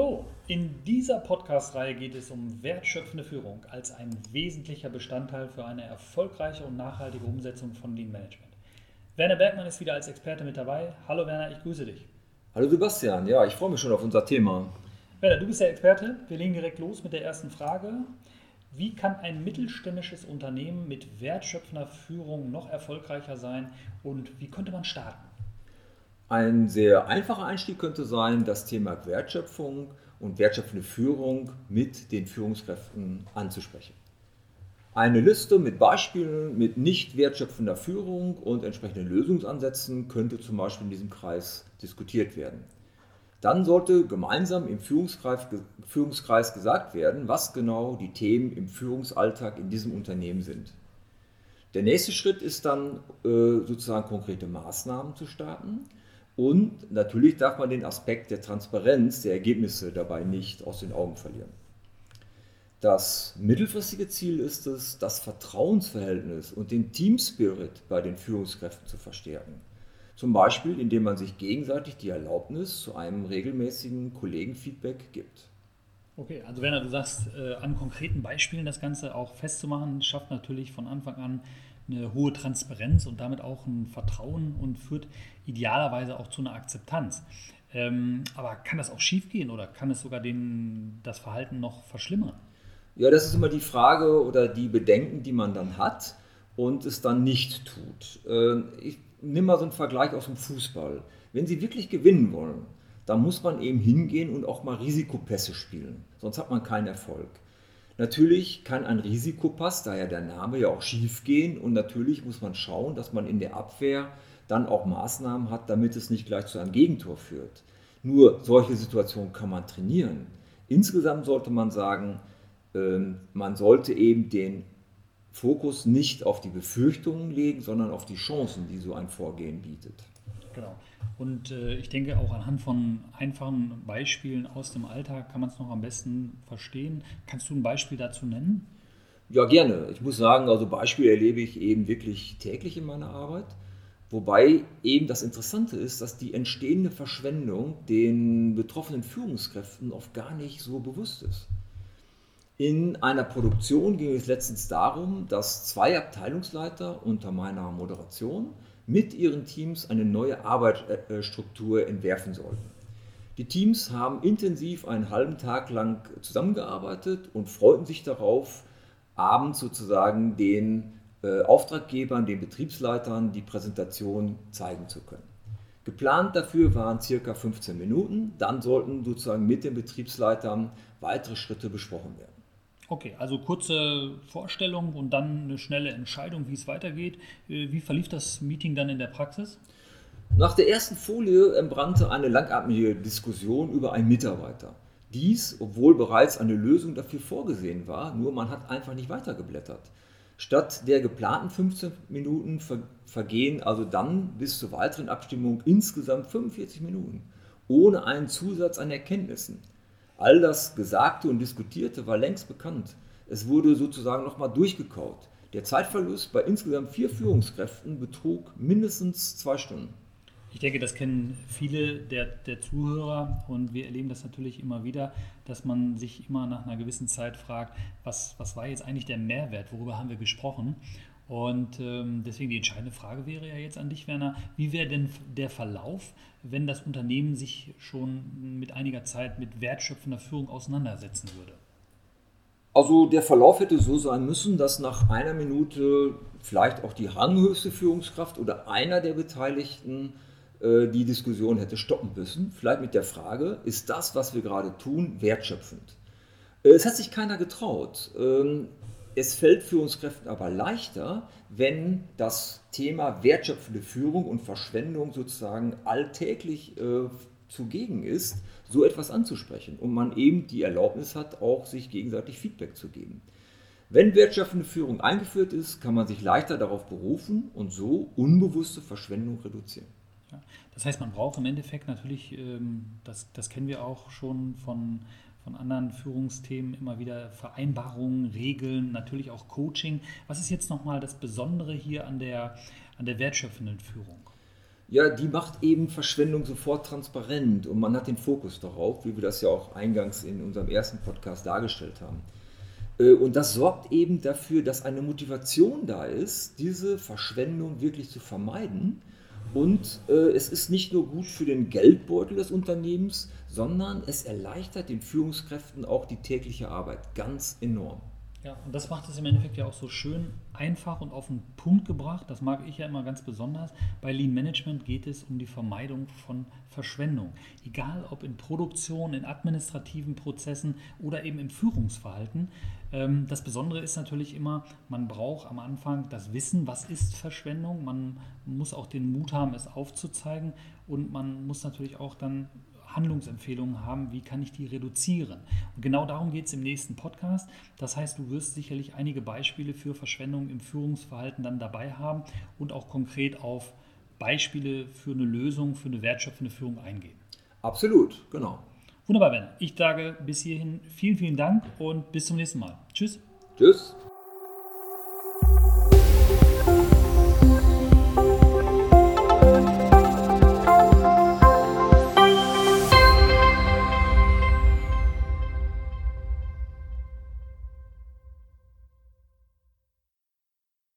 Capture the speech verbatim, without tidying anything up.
Hallo, in dieser Podcast-Reihe geht es um wertschöpfende Führung als ein wesentlicher Bestandteil für eine erfolgreiche und nachhaltige Umsetzung von Lean Management. Werner Bergmann ist wieder als Experte mit dabei. Hallo Werner, ich grüße dich. Hallo Sebastian, ja, ich freue mich schon auf unser Thema. Werner, du bist der Experte. Wir legen direkt los mit der ersten Frage. Wie kann ein mittelständisches Unternehmen mit wertschöpfender Führung noch erfolgreicher sein und wie könnte man starten? Ein sehr einfacher Einstieg könnte sein, das Thema Wertschöpfung und wertschöpfende Führung mit den Führungskräften anzusprechen. Eine Liste mit Beispielen mit nicht wertschöpfender Führung und entsprechenden Lösungsansätzen könnte zum Beispiel in diesem Kreis diskutiert werden. Dann sollte gemeinsam im Führungskreis, Führungskreis gesagt werden, was genau die Themen im Führungsalltag in diesem Unternehmen sind. Der nächste Schritt ist dann äh, sozusagen konkrete Maßnahmen zu starten. Und natürlich darf man den Aspekt der Transparenz der Ergebnisse dabei nicht aus den Augen verlieren. Das mittelfristige Ziel ist es, das Vertrauensverhältnis und den Teamspirit bei den Führungskräften zu verstärken. Zum Beispiel, indem man sich gegenseitig die Erlaubnis zu einem regelmäßigen Kollegenfeedback gibt. Okay, also Werner, du sagst, äh, an konkreten Beispielen das Ganze auch festzumachen, schafft natürlich von Anfang an eine hohe Transparenz und damit auch ein Vertrauen und führt idealerweise auch zu einer Akzeptanz. Ähm, aber kann das auch schiefgehen oder kann es sogar den, das Verhalten noch verschlimmern? Ja, das ist immer die Frage oder die Bedenken, die man dann hat und es dann nicht tut. Äh, ich nehme mal so einen Vergleich aus dem Fußball. Wenn Sie wirklich gewinnen wollen, dann muss man eben hingehen und auch mal Risikopässe spielen, sonst hat man keinen Erfolg. Natürlich kann ein Risikopass, daher der Name, ja auch schief gehen und natürlich muss man schauen, dass man in der Abwehr dann auch Maßnahmen hat, damit es nicht gleich zu einem Gegentor führt. Nur solche Situationen kann man trainieren. Insgesamt sollte man sagen, man sollte eben den Fokus nicht auf die Befürchtungen legen, sondern auf die Chancen, die so ein Vorgehen bietet. Genau. Und äh, ich denke, auch anhand von einfachen Beispielen aus dem Alltag kann man es noch am besten verstehen. Kannst du ein Beispiel dazu nennen? Ja, gerne. Ich muss sagen, also Beispiele erlebe ich eben wirklich täglich in meiner Arbeit. Wobei eben das Interessante ist, dass die entstehende Verschwendung den betroffenen Führungskräften oft gar nicht so bewusst ist. In einer Produktion ging es letztens darum, dass zwei Abteilungsleiter unter meiner Moderation mit ihren Teams eine neue Arbeitsstruktur entwerfen sollten. Die Teams haben intensiv einen halben Tag lang zusammengearbeitet und freuten sich darauf, abends sozusagen den äh, Auftraggebern, den Betriebsleitern die Präsentation zeigen zu können. Geplant dafür waren circa fünfzehn Minuten, dann sollten sozusagen mit den Betriebsleitern weitere Schritte besprochen werden. Okay, also kurze Vorstellung und dann eine schnelle Entscheidung, wie es weitergeht. Wie verlief das Meeting dann in der Praxis? Nach der ersten Folie entbrannte eine langatmige Diskussion über einen Mitarbeiter. Dies, obwohl bereits eine Lösung dafür vorgesehen war, nur man hat einfach nicht weitergeblättert. Statt der geplanten fünfzehn Minuten vergehen also dann bis zur weiteren Abstimmung insgesamt fünfundvierzig Minuten, ohne einen Zusatz an Erkenntnissen. All das Gesagte und Diskutierte war längst bekannt. Es wurde sozusagen nochmal durchgekaut. Der Zeitverlust bei insgesamt vier Führungskräften betrug mindestens zwei Stunden. Ich denke, das kennen viele der, der Zuhörer und wir erleben das natürlich immer wieder, dass man sich immer nach einer gewissen Zeit fragt, was, was war jetzt eigentlich der Mehrwert, worüber haben wir gesprochen? Und ähm, deswegen die entscheidende Frage wäre ja jetzt an dich, Werner, wie wäre denn der Verlauf, wenn das Unternehmen sich schon mit einiger Zeit mit wertschöpfender Führung auseinandersetzen würde? Also der Verlauf hätte so sein müssen, dass nach einer Minute vielleicht auch die ranghöchste Führungskraft oder einer der Beteiligten äh, die Diskussion hätte stoppen müssen. Vielleicht mit der Frage, ist das, was wir gerade tun, wertschöpfend? Äh, es hat sich keiner getraut. Ähm, Es fällt Führungskräften aber leichter, wenn das Thema wertschöpfende Führung und Verschwendung sozusagen alltäglich äh, zugegen ist, so etwas anzusprechen und man eben die Erlaubnis hat, auch sich gegenseitig Feedback zu geben. Wenn wertschöpfende Führung eingeführt ist, kann man sich leichter darauf berufen und so unbewusste Verschwendung reduzieren. Ja, das heißt, man braucht im Endeffekt natürlich, ähm, das, das kennen wir auch schon von von anderen Führungsthemen immer wieder Vereinbarungen, Regeln, natürlich auch Coaching. Was ist jetzt nochmal das Besondere hier an der, an der wertschöpfenden Führung? ja, die macht eben Verschwendung sofort transparent und man hat den Fokus darauf, wie wir das ja auch eingangs in unserem ersten Podcast dargestellt haben. Und das sorgt eben dafür, dass eine Motivation da ist, diese Verschwendung wirklich zu vermeiden. Und äh, es ist nicht nur gut für den Geldbeutel des Unternehmens, sondern es erleichtert den Führungskräften auch die tägliche Arbeit ganz enorm. Ja, und das macht es im Endeffekt ja auch so schön einfach und auf den Punkt gebracht. Das mag ich ja immer ganz besonders. Bei Lean Management geht es um die Vermeidung von Verschwendung. Egal ob in Produktion, in administrativen Prozessen oder eben im Führungsverhalten. Das Besondere ist natürlich immer, man braucht am Anfang das Wissen, was ist Verschwendung. Man muss auch den Mut haben, es aufzuzeigen, und man muss natürlich auch dann Handlungsempfehlungen haben, wie kann ich die reduzieren. Und genau darum geht es im nächsten Podcast. Das heißt, du wirst sicherlich einige Beispiele für Verschwendung im Führungsverhalten dann dabei haben und auch konkret auf Beispiele für eine Lösung, für eine wertschöpfende Führung eingehen. Absolut, genau. Wunderbar, Werner. Ich sage bis hierhin vielen, vielen Dank und bis zum nächsten Mal. Tschüss. Tschüss.